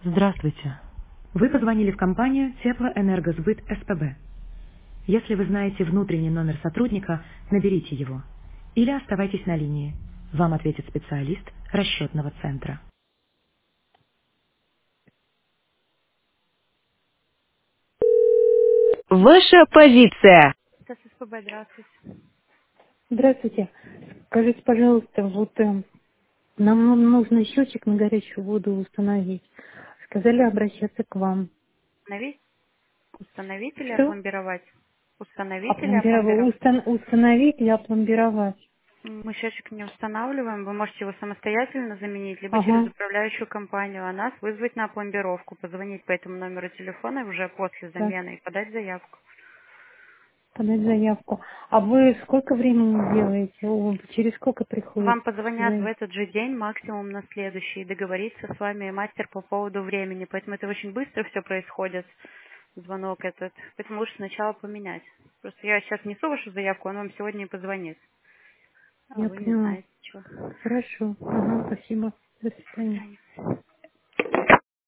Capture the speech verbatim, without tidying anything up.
Здравствуйте. Вы позвонили в компанию Теплоэнергосбыт СПБ. Если вы знаете внутренний номер сотрудника, наберите его. Или оставайтесь на линии. Вам ответит специалист расчетного центра. Ваша позиция. Это СПБ, здравствуйте. Здравствуйте. Скажите, пожалуйста, вот э, нам ну- нужно счетчик на горячую воду установить. Сказали обращаться к вам. Установить, установить или Что? опломбировать? Установить или Опломбировать. опломбировать? Устан- установить или опломбировать? Мы счетчик не устанавливаем, вы можете его самостоятельно заменить, либо через Ага, управляющую компанию, а нас вызвать на опломбировку, позвонить по этому номеру телефона и уже после так, замены и подать заявку. подать заявку. А вы сколько времени делаете? О, через сколько приходит? Вам позвонят в за- этот же день, максимум на следующий, и договориться с вами мастер по поводу времени. Поэтому это очень быстро все происходит, звонок этот. Поэтому лучше сначала поменять. Просто я сейчас несу вашу заявку, он вам сегодня и позвонит. А Я вы не поняла. знаете, чего. Хорошо. Ага, спасибо. До До свидания. свидания.